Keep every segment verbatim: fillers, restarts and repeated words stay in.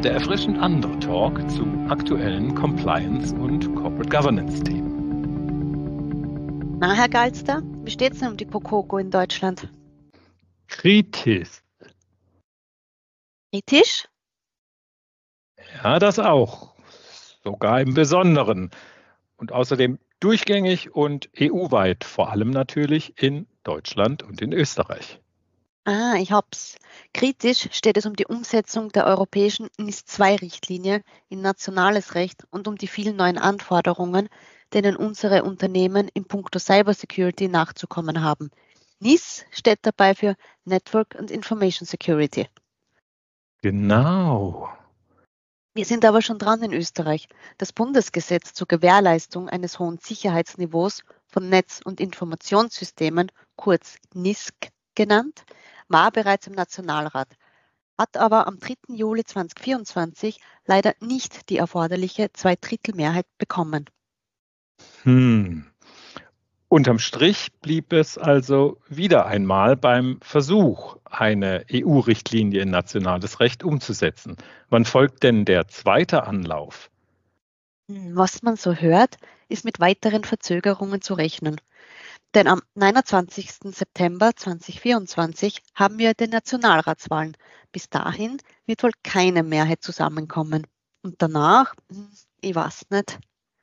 der erfrischend andere Talk zu aktuellen Compliance- und Corporate Governance-Themen. Na, Herr Galster, wie steht es denn um die Prokoko in Deutschland? Kritisch. Kritisch? Ja, das auch. Sogar im Besonderen. Und außerdem durchgängig und E U-weit, vor allem natürlich in Deutschland und in Österreich. Ah, ich hab's. Kritisch steht es um die Umsetzung der europäischen N I S zwei Richtlinie in nationales Recht und um die vielen neuen Anforderungen, denen unsere Unternehmen in puncto Cybersecurity nachzukommen haben. N I S steht dabei für Network and Information Security. Genau. Wir sind aber schon dran in Österreich. Das Bundesgesetz zur Gewährleistung eines hohen Sicherheitsniveaus von Netz- und Informationssystemen, kurz N I S C genannt, war bereits im Nationalrat, hat aber am dritten Juli zweitausendvierundzwanzig leider nicht die erforderliche Zweidrittelmehrheit bekommen. Hm. Unterm Strich blieb es also wieder einmal beim Versuch, eine E U-Richtlinie in nationales Recht umzusetzen. Wann folgt denn der zweite Anlauf? Was man so hört, ist mit weiteren Verzögerungen zu rechnen. Denn am neunundzwanzigsten September zweitausendvierundzwanzig haben wir die Nationalratswahlen. Bis dahin wird wohl keine Mehrheit zusammenkommen. Und danach, ich weiß nicht.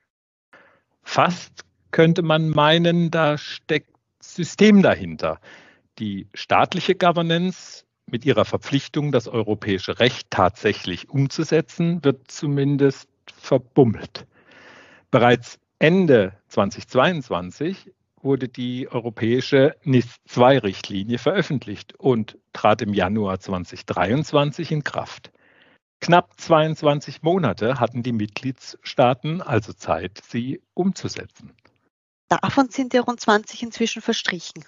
Fast könnte man meinen, da steckt System dahinter. Die staatliche Governance mit ihrer Verpflichtung, das europäische Recht tatsächlich umzusetzen, wird zumindest verbummelt. Bereits Ende zweitausendzweiundzwanzig wurde die europäische N I S zwei Richtlinie veröffentlicht und trat im Januar zweitausenddreiundzwanzig in Kraft. Knapp zweiundzwanzig Monate hatten die Mitgliedstaaten also Zeit, sie umzusetzen. Davon sind ja rund zwanzig inzwischen verstrichen.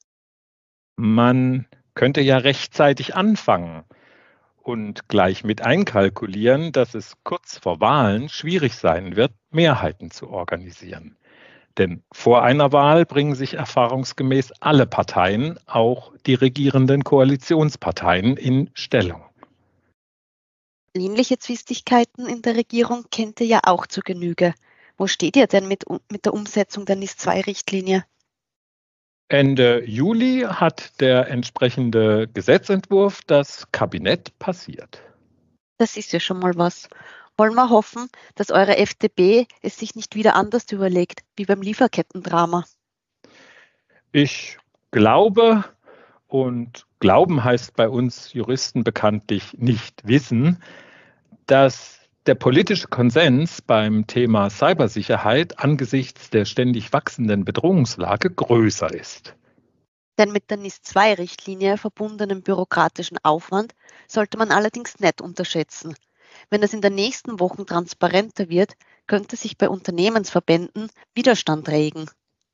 Man könnte ja rechtzeitig anfangen und gleich mit einkalkulieren, dass es kurz vor Wahlen schwierig sein wird, Mehrheiten zu organisieren. Denn vor einer Wahl bringen sich erfahrungsgemäß alle Parteien, auch die regierenden Koalitionsparteien, in Stellung. Ähnliche Zwistigkeiten in der Regierung kennt ihr ja auch zur Genüge. Wo steht ihr denn mit, mit der Umsetzung der N I S zwei Richtlinie? Ende Juli hat der entsprechende Gesetzentwurf das Kabinett passiert. Das ist ja schon mal was. Wollen wir hoffen, dass eure F D P es sich nicht wieder anders überlegt, wie beim Lieferkettendrama? Ich glaube, und Glauben heißt bei uns Juristen bekanntlich nicht wissen, dass der politische Konsens beim Thema Cybersicherheit angesichts der ständig wachsenden Bedrohungslage größer ist. Denn mit der N I S zwei Richtlinie verbundenen bürokratischen Aufwand sollte man allerdings nicht unterschätzen. Wenn es in den nächsten Wochen transparenter wird, könnte sich bei Unternehmensverbänden Widerstand regen.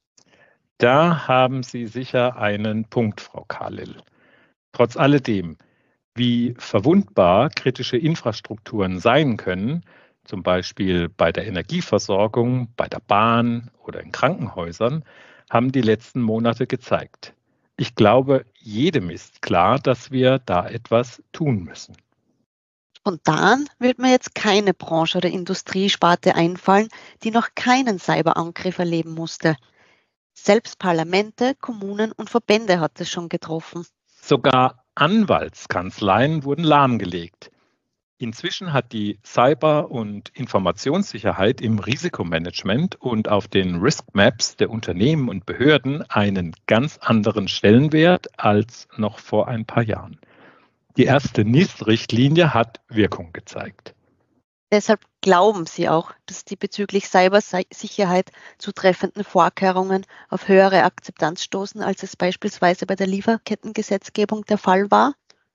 Da haben Sie sicher einen Punkt, Frau Kalil. Trotz alledem, wie verwundbar kritische Infrastrukturen sein können, zum Beispiel bei der Energieversorgung, bei der Bahn oder in Krankenhäusern, haben die letzten Monate gezeigt. Ich glaube, jedem ist klar, dass wir da etwas tun müssen. Spontan wird mir jetzt keine Branche oder Industriesparte einfallen, die noch keinen Cyberangriff erleben musste. Selbst Parlamente, Kommunen und Verbände hat es schon getroffen. Sogar Anwaltskanzleien wurden lahmgelegt. Inzwischen hat die Cyber- und Informationssicherheit im Risikomanagement und auf den Risk Maps der Unternehmen und Behörden einen ganz anderen Stellenwert als noch vor ein paar Jahren. Die erste N I S-Richtlinie hat Wirkung gezeigt. Deshalb glauben Sie auch, dass die bezüglich Cybersicherheit zutreffenden Vorkehrungen auf höhere Akzeptanz stoßen, als es beispielsweise bei der Lieferkettengesetzgebung der Fall war?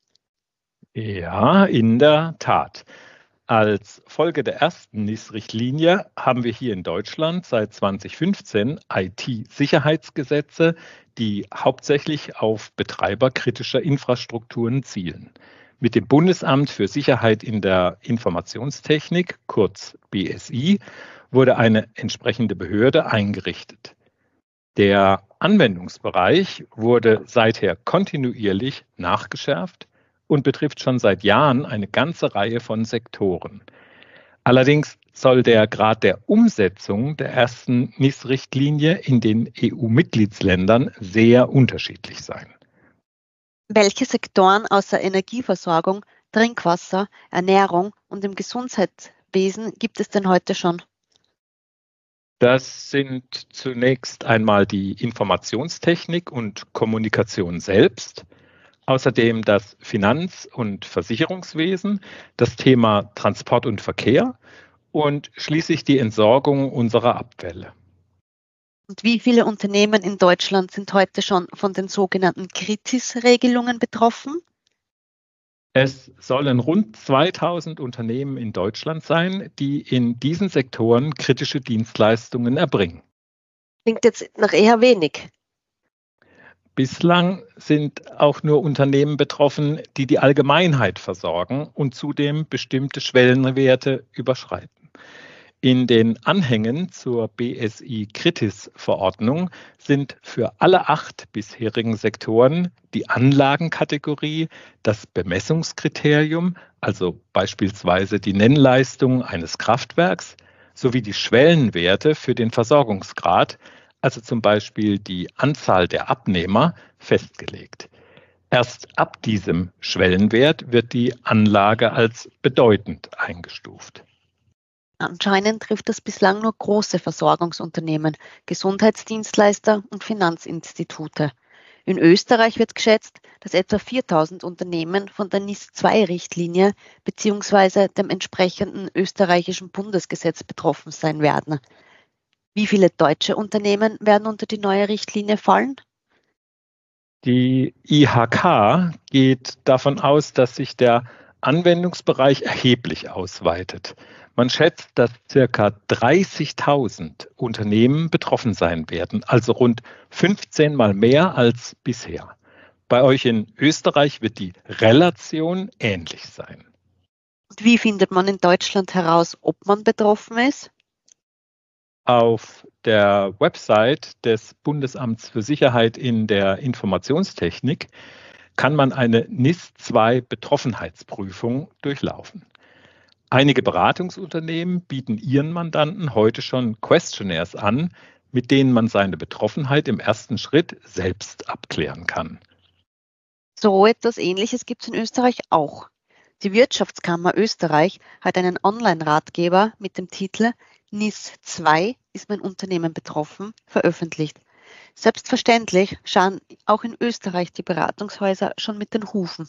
Ja, in der Tat. Als Folge der ersten N I S-Richtlinie haben wir hier in Deutschland seit zweitausendfünfzehn I T-Sicherheitsgesetze, die hauptsächlich auf Betreiber kritischer Infrastrukturen zielen. Mit dem Bundesamt für Sicherheit in der Informationstechnik, kurz B S I, wurde eine entsprechende Behörde eingerichtet. Der Anwendungsbereich wurde seither kontinuierlich nachgeschärft und betrifft schon seit Jahren eine ganze Reihe von Sektoren. Allerdings soll der Grad der Umsetzung der ersten N I S-Richtlinie in den E U-Mitgliedsländern sehr unterschiedlich sein. Welche Sektoren außer Energieversorgung, Trinkwasser, Ernährung und im Gesundheitswesen gibt es denn heute schon? Das sind zunächst einmal die Informationstechnik und Kommunikation selbst, außerdem das Finanz- und Versicherungswesen, das Thema Transport und Verkehr und schließlich die Entsorgung unserer Abfälle. Und wie viele Unternehmen in Deutschland sind heute schon von den sogenannten Kritis-Regelungen betroffen? Es sollen rund zweitausend Unternehmen in Deutschland sein, die in diesen Sektoren kritische Dienstleistungen erbringen. Klingt jetzt nach eher wenig. Bislang sind auch nur Unternehmen betroffen, die die Allgemeinheit versorgen und zudem bestimmte Schwellenwerte überschreiten. In den Anhängen zur B S I-Kritis-Verordnung sind für alle acht bisherigen Sektoren die Anlagenkategorie, das Bemessungskriterium, also beispielsweise die Nennleistung eines Kraftwerks, sowie die Schwellenwerte für den Versorgungsgrad, also zum Beispiel die Anzahl der Abnehmer, festgelegt. Erst ab diesem Schwellenwert wird die Anlage als bedeutend eingestuft. Anscheinend trifft das bislang nur große Versorgungsunternehmen, Gesundheitsdienstleister und Finanzinstitute. In Österreich wird geschätzt, dass etwa viertausend Unternehmen von der N I S zwei Richtlinie bzw. dem entsprechenden österreichischen Bundesgesetz betroffen sein werden. Wie viele deutsche Unternehmen werden unter die neue Richtlinie fallen? Die I H K geht davon aus, dass sich der Anwendungsbereich erheblich ausweitet. Man schätzt, dass ca. dreißigtausend Unternehmen betroffen sein werden, also rund fünfzehn Mal mehr als bisher. Bei euch in Österreich wird die Relation ähnlich sein. Und wie findet man in Deutschland heraus, ob man betroffen ist? Auf der Website des Bundesamts für Sicherheit in der Informationstechnik kann man eine N I S zwei Betroffenheitsprüfung durchlaufen. Einige Beratungsunternehmen bieten ihren Mandanten heute schon Questionnaires an, mit denen man seine Betroffenheit im ersten Schritt selbst abklären kann. So etwas Ähnliches gibt es in Österreich auch. Die Wirtschaftskammer Österreich hat einen Online-Ratgeber mit dem Titel N I S zwei ist mein Unternehmen betroffen veröffentlicht. Selbstverständlich schauen auch in Österreich die Beratungshäuser schon mit den Hufen.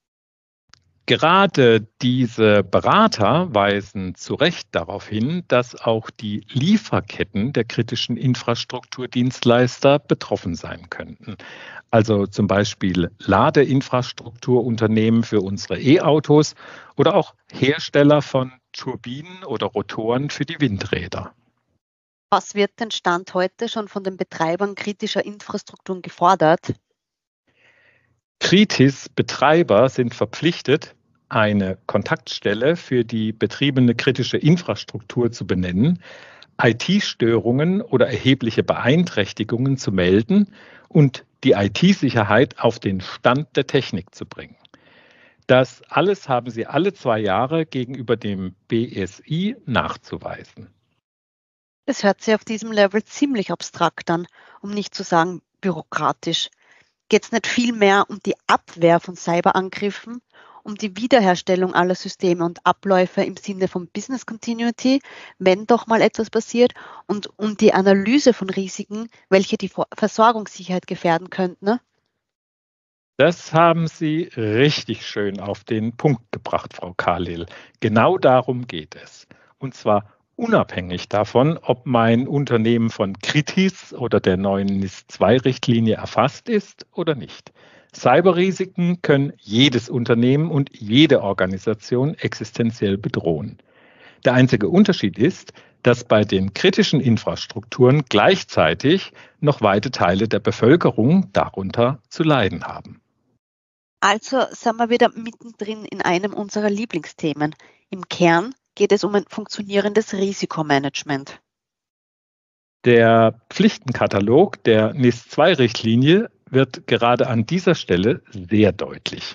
Gerade diese Berater weisen zu Recht darauf hin, dass auch die Lieferketten der kritischen Infrastrukturdienstleister betroffen sein könnten. Also zum Beispiel Ladeinfrastrukturunternehmen für unsere E-Autos oder auch Hersteller von Turbinen oder Rotoren für die Windräder. Was wird denn Stand heute schon von den Betreibern kritischer Infrastrukturen gefordert? Kritis-Betreiber sind verpflichtet, eine Kontaktstelle für die betriebene kritische Infrastruktur zu benennen, I T-Störungen oder erhebliche Beeinträchtigungen zu melden und die I T-Sicherheit auf den Stand der Technik zu bringen. Das alles haben sie alle zwei Jahre gegenüber dem B S I nachzuweisen. Es hört sich auf diesem Level ziemlich abstrakt an, um nicht zu sagen bürokratisch. Geht es nicht viel mehr um die Abwehr von Cyberangriffen, um die Wiederherstellung aller Systeme und Abläufe im Sinne von Business Continuity, wenn doch mal etwas passiert, und um die Analyse von Risiken, welche die Versorgungssicherheit gefährden könnten? Ne? Das haben Sie richtig schön auf den Punkt gebracht, Frau Kalil. Genau darum geht es. Und zwar unabhängig davon, ob mein Unternehmen von Kritis oder der neuen N I S zwei Richtlinie erfasst ist oder nicht. Cyberrisiken können jedes Unternehmen und jede Organisation existenziell bedrohen. Der einzige Unterschied ist, dass bei den kritischen Infrastrukturen gleichzeitig noch weite Teile der Bevölkerung darunter zu leiden haben. Also sind wir wieder mittendrin in einem unserer Lieblingsthemen. Im Kern geht es um ein funktionierendes Risikomanagement. Der Pflichtenkatalog der N I S zwei Richtlinie wird gerade an dieser Stelle sehr deutlich.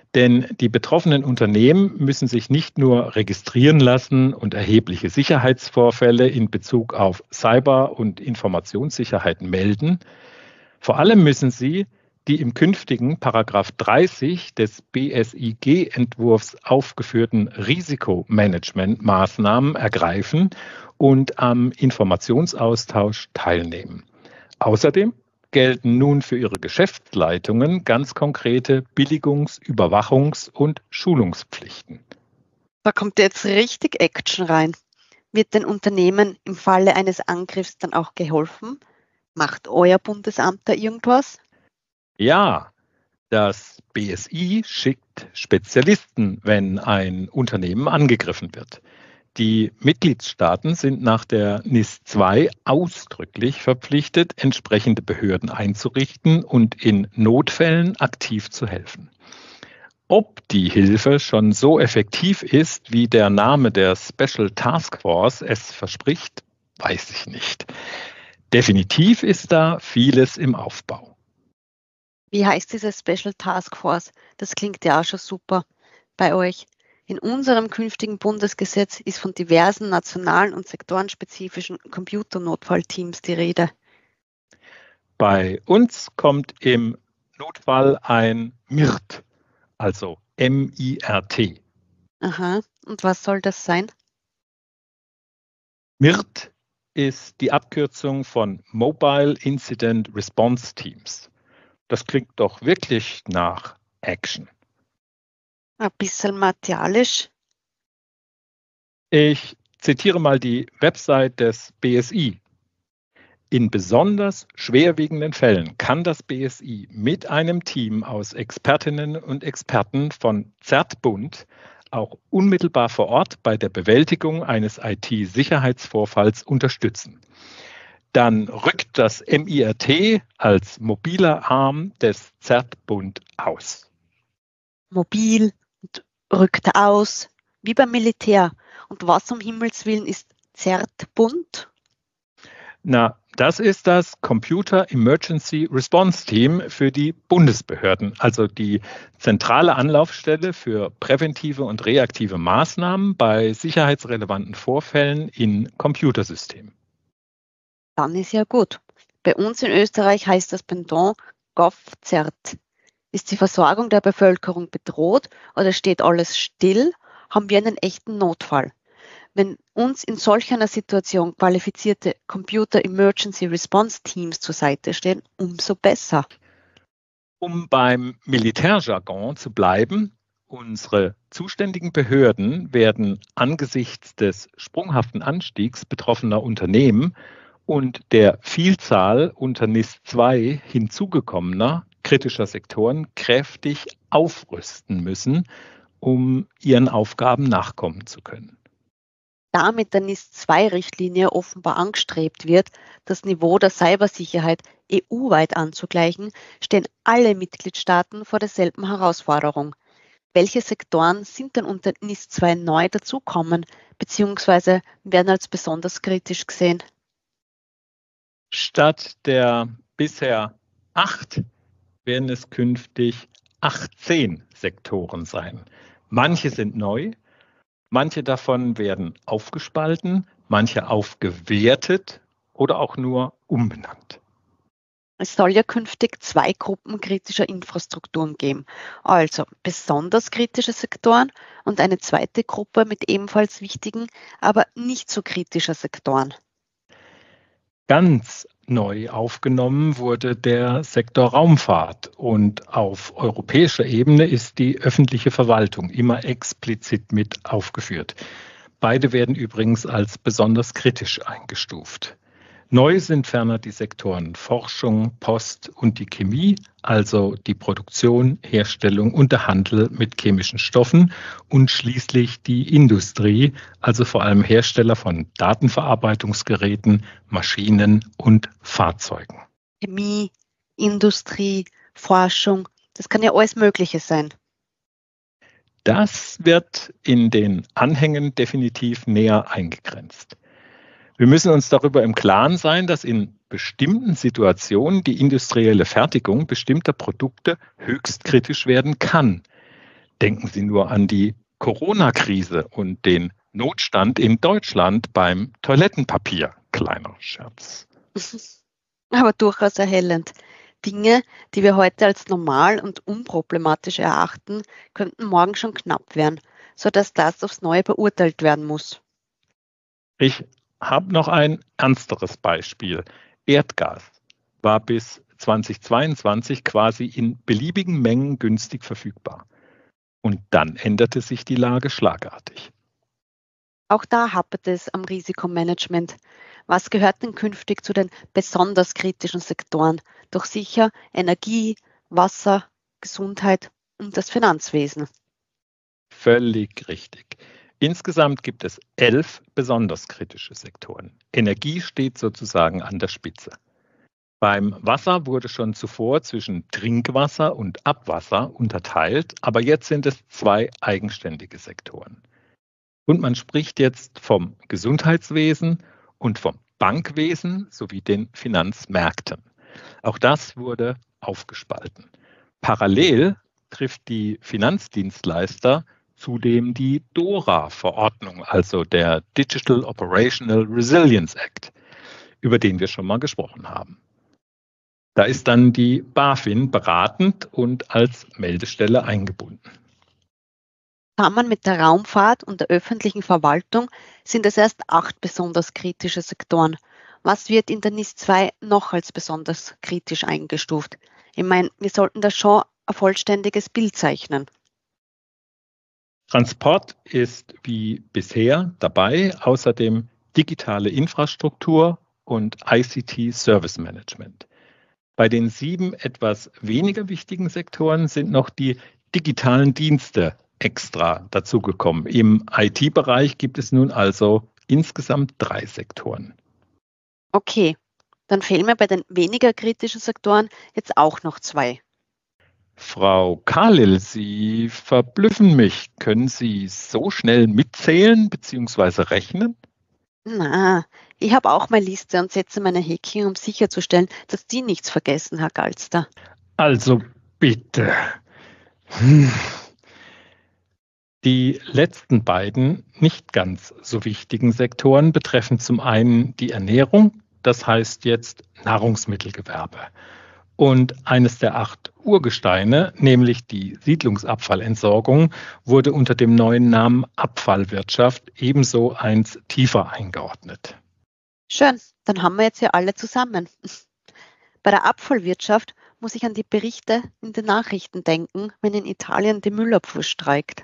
Denn die betroffenen Unternehmen müssen sich nicht nur registrieren lassen und erhebliche Sicherheitsvorfälle in Bezug auf Cyber- und Informationssicherheit melden. Vor allem müssen sie die im künftigen Paragraph dreißig des B S I G-Entwurfs aufgeführten Risikomanagementmaßnahmen ergreifen und am Informationsaustausch teilnehmen. Außerdem gelten nun für ihre Geschäftsleitungen ganz konkrete Billigungs-, Überwachungs- und Schulungspflichten. Da kommt jetzt richtig Action rein. Wird den Unternehmen im Falle eines Angriffs dann auch geholfen? Macht euer Bundesamt da irgendwas? Ja, das B S I schickt Spezialisten, wenn ein Unternehmen angegriffen wird. Die Mitgliedstaaten sind nach der N I S zwei ausdrücklich verpflichtet, entsprechende Behörden einzurichten und in Notfällen aktiv zu helfen. Ob die Hilfe schon so effektiv ist, wie der Name der Special Task Force es verspricht, weiß ich nicht. Definitiv ist da vieles im Aufbau. Wie heißt diese Special Task Force? Das klingt ja auch schon super bei euch. In unserem künftigen Bundesgesetz ist von diversen nationalen und sektorenspezifischen Computernotfallteams die Rede. Bei uns kommt im Notfall ein M I R T, also M I R T. Aha, und was soll das sein? M I R T ist die Abkürzung von Mobile Incident Response Teams. Das klingt doch wirklich nach Action. Ein bisschen martialisch. Ich zitiere mal die Website des B S I. In besonders schwerwiegenden Fällen kann das B S I mit einem Team aus Expertinnen und Experten von Zertbund auch unmittelbar vor Ort bei der Bewältigung eines I T-Sicherheitsvorfalls unterstützen. Dann rückt das M I R T als mobiler Arm des Zertbund aus. Mobil und rückt aus, wie beim Militär. Und was um Himmels Willen ist Zertbund? Na, das ist das Computer Emergency Response Team für die Bundesbehörden, also die zentrale Anlaufstelle für präventive und reaktive Maßnahmen bei sicherheitsrelevanten Vorfällen in Computersystemen. Dann ist ja gut. Bei uns in Österreich heißt das Pendant GovZert. Ist die Versorgung der Bevölkerung bedroht oder steht alles still? Haben wir einen echten Notfall? Wenn uns in solch einer Situation qualifizierte Computer Emergency Response Teams zur Seite stehen, umso besser. Um beim Militärjargon zu bleiben, unsere zuständigen Behörden werden angesichts des sprunghaften Anstiegs betroffener Unternehmen und der Vielzahl unter N I S zwei hinzugekommener kritischer Sektoren kräftig aufrüsten müssen, um ihren Aufgaben nachkommen zu können. Da mit der N I S zwei Richtlinie offenbar angestrebt wird, das Niveau der Cybersicherheit E U-weit anzugleichen, stehen alle Mitgliedstaaten vor derselben Herausforderung. Welche Sektoren sind denn unter N I S zwei neu dazukommen bzw. werden als besonders kritisch gesehen? Statt der bisher acht werden es künftig achtzehn Sektoren sein. Manche sind neu, manche davon werden aufgespalten, manche aufgewertet oder auch nur umbenannt. Es soll ja künftig zwei Gruppen kritischer Infrastrukturen geben, also besonders kritische Sektoren und eine zweite Gruppe mit ebenfalls wichtigen, aber nicht so kritischer Sektoren. Ganz neu aufgenommen wurde der Sektor Raumfahrt und auf europäischer Ebene ist die öffentliche Verwaltung immer explizit mit aufgeführt. Beide werden übrigens als besonders kritisch eingestuft. Neu sind ferner die Sektoren Forschung, Post und die Chemie, also die Produktion, Herstellung und der Handel mit chemischen Stoffen und schließlich die Industrie, also vor allem Hersteller von Datenverarbeitungsgeräten, Maschinen und Fahrzeugen. Chemie, Industrie, Forschung, das kann ja alles Mögliche sein. Das wird in den Anhängen definitiv näher eingegrenzt. Wir müssen uns darüber im Klaren sein, dass in bestimmten Situationen die industrielle Fertigung bestimmter Produkte höchst kritisch werden kann. Denken Sie nur an die Corona-Krise und den Notstand in Deutschland beim Toilettenpapier. Kleiner Scherz. Aber durchaus erhellend. Dinge, die wir heute als normal und unproblematisch erachten, könnten morgen schon knapp werden, sodass das aufs Neue beurteilt werden muss. Ich habe noch ein ernsteres Beispiel. Erdgas war bis zweitausendzweiundzwanzig quasi in beliebigen Mengen günstig verfügbar. Und dann änderte sich die Lage schlagartig. Auch da hapert es am Risikomanagement. Was gehört denn künftig zu den besonders kritischen Sektoren? Doch sicher Energie, Wasser, Gesundheit und das Finanzwesen. Völlig richtig. Insgesamt gibt es elf besonders kritische Sektoren. Energie steht sozusagen an der Spitze. Beim Wasser wurde schon zuvor zwischen Trinkwasser und Abwasser unterteilt, aber jetzt sind es zwei eigenständige Sektoren. Und man spricht jetzt vom Gesundheitswesen und vom Bankwesen sowie den Finanzmärkten. Auch das wurde aufgespalten. Parallel trifft die Finanzdienstleister zudem die DORA-Verordnung, also der Digital Operational Resilience Act, über den wir schon mal gesprochen haben. Da ist dann die BaFin beratend und als Meldestelle eingebunden. Zusammen mit der Raumfahrt und der öffentlichen Verwaltung sind es erst acht besonders kritische Sektoren. Was wird in der N I S zwei noch als besonders kritisch eingestuft? Ich meine, wir sollten da schon ein vollständiges Bild zeichnen. Transport ist wie bisher dabei, außerdem digitale Infrastruktur und I C T Service Management. Bei den sieben etwas weniger wichtigen Sektoren sind noch die digitalen Dienste extra dazugekommen. Im I T-Bereich gibt es nun also insgesamt drei Sektoren. Okay, dann fehlen mir bei den weniger kritischen Sektoren jetzt auch noch zwei. Frau Kalil, Sie verblüffen mich. Können Sie so schnell mitzählen bzw. rechnen? Na, ich habe auch meine Liste und setze meine Häkchen, um sicherzustellen, dass die nichts vergessen, Herr Galster. Also bitte. Hm. Die letzten beiden nicht ganz so wichtigen Sektoren betreffen zum einen die Ernährung, das heißt jetzt Nahrungsmittelgewerbe. Und eines der acht Urgesteine, nämlich die Siedlungsabfallentsorgung, wurde unter dem neuen Namen Abfallwirtschaft ebenso eins tiefer eingeordnet. Schön, dann haben wir jetzt ja alle zusammen. Bei der Abfallwirtschaft muss ich an die Berichte in den Nachrichten denken, wenn in Italien die Müllabfuhr streikt.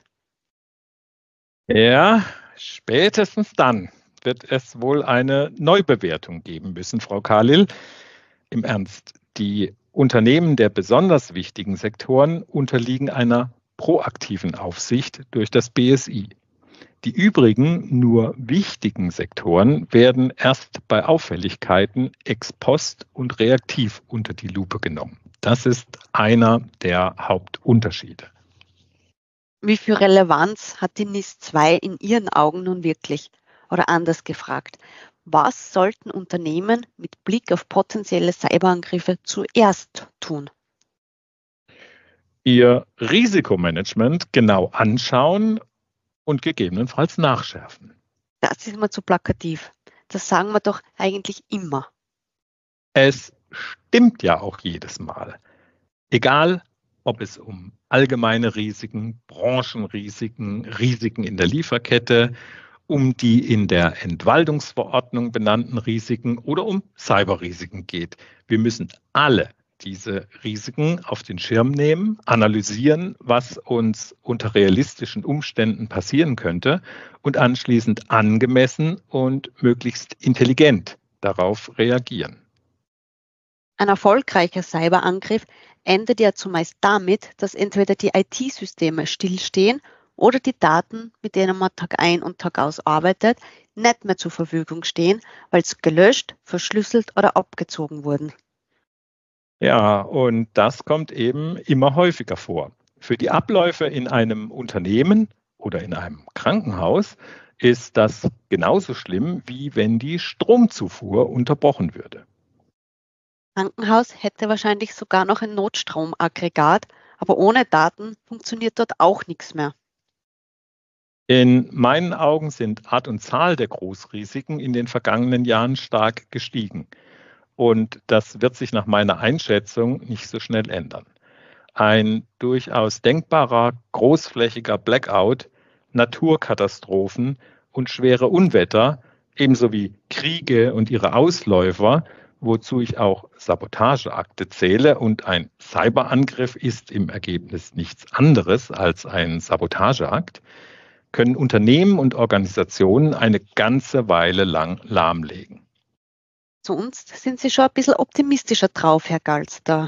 Ja, spätestens dann wird es wohl eine Neubewertung geben müssen, Frau Kalil. Im Ernst, die Unternehmen der besonders wichtigen Sektoren unterliegen einer proaktiven Aufsicht durch das B S I. Die übrigen nur wichtigen Sektoren werden erst bei Auffälligkeiten ex post und reaktiv unter die Lupe genommen. Das ist einer der Hauptunterschiede. Wie viel Relevanz hat die N I S zwei in Ihren Augen nun wirklich? Oder anders gefragt, was sollten Unternehmen mit Blick auf potenzielle Cyberangriffe zuerst tun? Ihr Risikomanagement genau anschauen und gegebenenfalls nachschärfen. Das ist mal zu plakativ. Das sagen wir doch eigentlich immer. Es stimmt ja auch jedes Mal. Egal, ob es um allgemeine Risiken, Branchenrisiken, Risiken in der Lieferkette, um die in der Entwaldungsverordnung benannten Risiken oder um Cyberrisiken geht. Wir müssen alle diese Risiken auf den Schirm nehmen, analysieren, was uns unter realistischen Umständen passieren könnte und anschließend angemessen und möglichst intelligent darauf reagieren. Ein erfolgreicher Cyberangriff endet ja zumeist damit, dass entweder die I T-Systeme stillstehen oder die Daten, mit denen man Tag ein und Tag aus arbeitet, nicht mehr zur Verfügung stehen, weil sie gelöscht, verschlüsselt oder abgezogen wurden. Ja, und das kommt eben immer häufiger vor. Für die Abläufe in einem Unternehmen oder in einem Krankenhaus ist das genauso schlimm, wie wenn die Stromzufuhr unterbrochen würde. Krankenhaus hätte wahrscheinlich sogar noch ein Notstromaggregat, Aber ohne Daten funktioniert dort auch nichts mehr. In meinen Augen sind Art und Zahl der Großrisiken in den vergangenen Jahren stark gestiegen. Und das wird sich nach meiner Einschätzung nicht so schnell ändern. Ein durchaus denkbarer großflächiger Blackout, Naturkatastrophen und schwere Unwetter, ebenso wie Kriege und ihre Ausläufer, wozu ich auch Sabotageakte zähle, und ein Cyberangriff ist im Ergebnis nichts anderes als ein Sabotageakt, können Unternehmen und Organisationen eine ganze Weile lang lahmlegen. Sonst sind Sie schon ein bisschen optimistischer drauf, Herr Galster.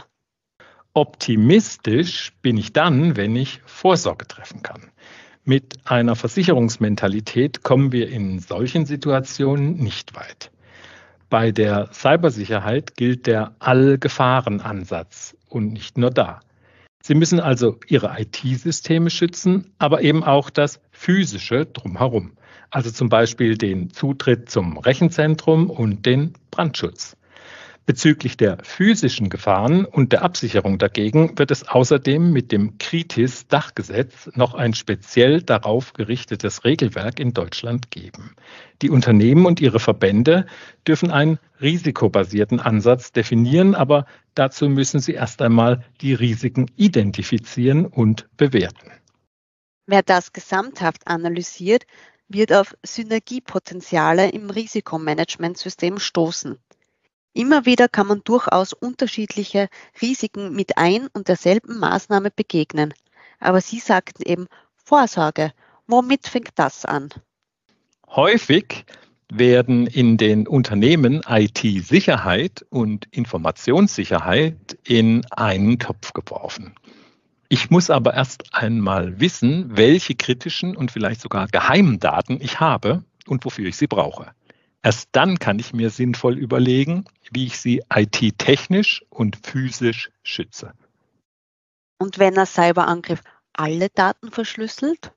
Optimistisch bin ich dann, wenn ich Vorsorge treffen kann. Mit einer Versicherungsmentalität kommen wir in solchen Situationen nicht weit. Bei der Cybersicherheit gilt der Allgefahren-Ansatz und nicht nur da. Sie müssen also Ihre I T-Systeme schützen, aber eben auch das Physische drumherum. Also zum Beispiel den Zutritt zum Rechenzentrum und den Brandschutz. Bezüglich der physischen Gefahren und der Absicherung dagegen wird es außerdem mit dem KRITIS-Dachgesetz noch ein speziell darauf gerichtetes Regelwerk in Deutschland geben. Die Unternehmen und ihre Verbände dürfen einen risikobasierten Ansatz definieren, aber dazu müssen sie erst einmal die Risiken identifizieren und bewerten. Wer das gesamthaft analysiert, wird auf Synergiepotenziale im Risikomanagementsystem stoßen. Immer wieder kann man durchaus unterschiedliche Risiken mit ein und derselben Maßnahme begegnen. Aber Sie sagten eben Vorsorge. Womit fängt das an? Häufig werden in den Unternehmen I T-Sicherheit und Informationssicherheit in einen Topf geworfen. Ich muss aber erst einmal wissen, welche kritischen und vielleicht sogar geheimen Daten ich habe und wofür ich sie brauche. Erst dann kann ich mir sinnvoll überlegen, wie ich sie I T-technisch und physisch schütze. Und wenn ein Cyberangriff alle Daten verschlüsselt?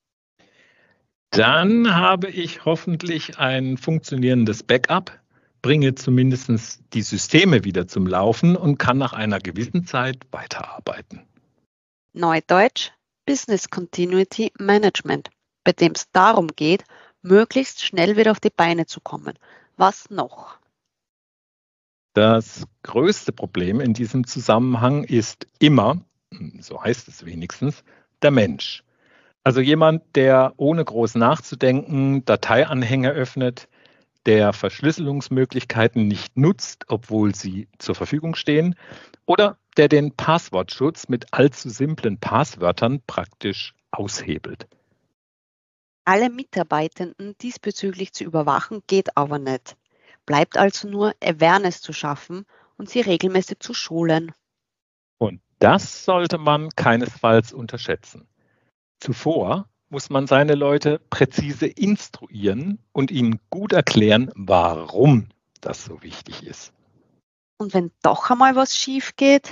Dann habe ich hoffentlich ein funktionierendes Backup, bringe zumindest die Systeme wieder zum Laufen und kann nach einer gewissen Zeit weiterarbeiten. Neudeutsch Business Continuity Management, bei dem es darum geht, möglichst schnell wieder auf die Beine zu kommen. Was noch? Das größte Problem in diesem Zusammenhang ist immer, so heißt es wenigstens, der Mensch. Also jemand, der ohne groß nachzudenken Dateianhänge öffnet, der Verschlüsselungsmöglichkeiten nicht nutzt, obwohl sie zur Verfügung stehen, oder der den Passwortschutz mit allzu simplen Passwörtern praktisch aushebelt. Alle Mitarbeitenden diesbezüglich zu überwachen, geht aber nicht. Bleibt also nur, Awareness zu schaffen und sie regelmäßig zu schulen. Und das sollte man keinesfalls unterschätzen. Zuvor muss man seine Leute präzise instruieren und ihnen gut erklären, warum das so wichtig ist. Und wenn doch einmal was schief geht?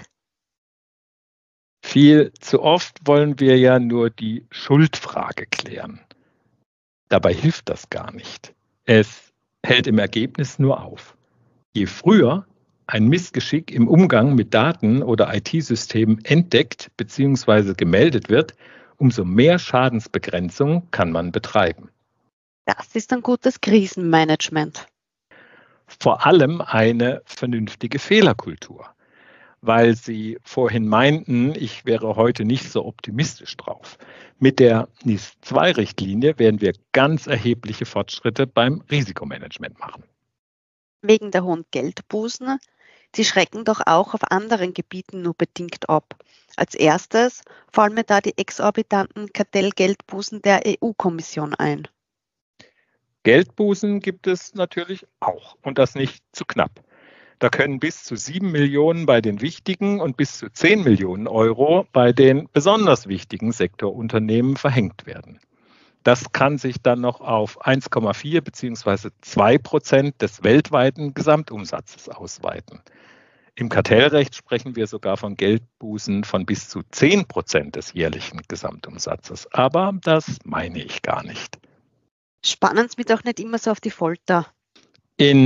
Viel zu oft wollen wir ja nur die Schuldfrage klären. Dabei hilft das gar nicht. Es hält im Ergebnis nur auf. Je früher ein Missgeschick im Umgang mit Daten oder I T-Systemen entdeckt bzw. gemeldet wird, umso mehr Schadensbegrenzung kann man betreiben. Das ist ein gutes Krisenmanagement. Vor allem eine vernünftige Fehlerkultur. Weil Sie vorhin meinten, ich wäre heute nicht so optimistisch drauf. Mit der N I S zwei Richtlinie werden wir ganz erhebliche Fortschritte beim Risikomanagement machen. Wegen der hohen Geldbußen, die schrecken doch auch auf anderen Gebieten nur bedingt ab. Als erstes fallen mir da die exorbitanten Kartellgeldbußen der E U-Kommission ein. Geldbußen gibt es natürlich auch und das nicht zu knapp. Da können bis zu sieben Millionen bei den wichtigen und bis zu zehn Millionen Euro bei den besonders wichtigen Sektorunternehmen verhängt werden. Das kann sich dann noch auf eins Komma vier bzw. zwei Prozent des weltweiten Gesamtumsatzes ausweiten. Im Kartellrecht sprechen wir sogar von Geldbußen von bis zu zehn Prozent des jährlichen Gesamtumsatzes. Aber das meine ich gar nicht. Spannen Sie mich doch nicht immer so auf die Folter. In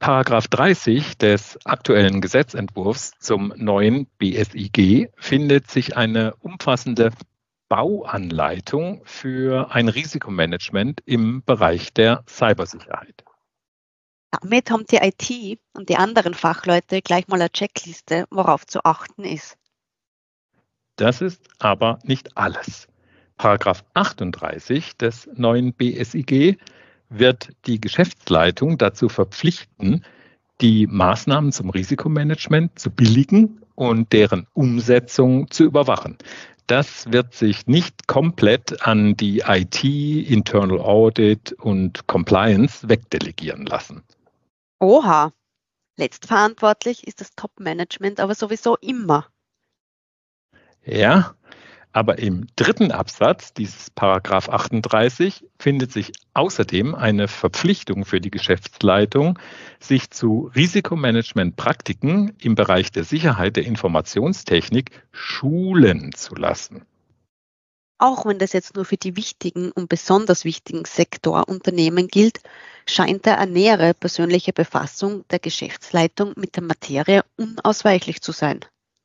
Paragraph dreißig des aktuellen Gesetzentwurfs zum neuen B S I G findet sich eine umfassende Bauanleitung für ein Risikomanagement im Bereich der Cybersicherheit. Damit haben die I T und die anderen Fachleute gleich mal eine Checkliste, worauf zu achten ist. Das ist aber nicht alles. Paragraph achtunddreißig des neuen B S I G wird die Geschäftsleitung dazu verpflichten, die Maßnahmen zum Risikomanagement zu billigen und deren Umsetzung zu überwachen. Das wird sich nicht komplett an die I T, Internal Audit und Compliance wegdelegieren lassen. Oha, letztverantwortlich ist das Top-Management aber sowieso immer. Ja, aber im dritten Absatz dieses Paragraph achtunddreißig findet sich außerdem eine Verpflichtung für die Geschäftsleitung, sich zu Risikomanagementpraktiken im Bereich der Sicherheit der Informationstechnik schulen zu lassen. Auch wenn das jetzt nur für die wichtigen und besonders wichtigen Sektorunternehmen gilt, scheint eine nähere persönliche Befassung der Geschäftsleitung mit der Materie unausweichlich zu sein.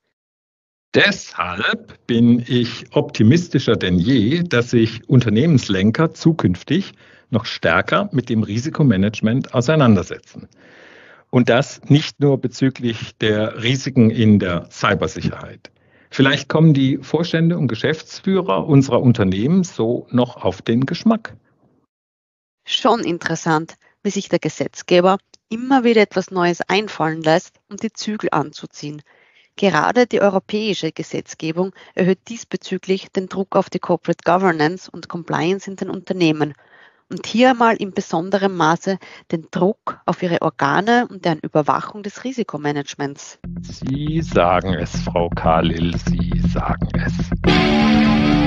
Deshalb bin ich optimistischer denn je, dass sich Unternehmenslenker zukünftig noch stärker mit dem Risikomanagement auseinandersetzen. Und das nicht nur bezüglich der Risiken in der Cybersicherheit. Vielleicht kommen die Vorstände und Geschäftsführer unserer Unternehmen so noch auf den Geschmack. Schon interessant, wie sich der Gesetzgeber immer wieder etwas Neues einfallen lässt, um die Zügel anzuziehen. Gerade die europäische Gesetzgebung erhöht diesbezüglich den Druck auf die Corporate Governance und Compliance in den Unternehmen und hier mal in besonderem Maße den Druck auf ihre Organe und deren Überwachung des Risikomanagements. Sie sagen es, Frau Kalil, Sie sagen es.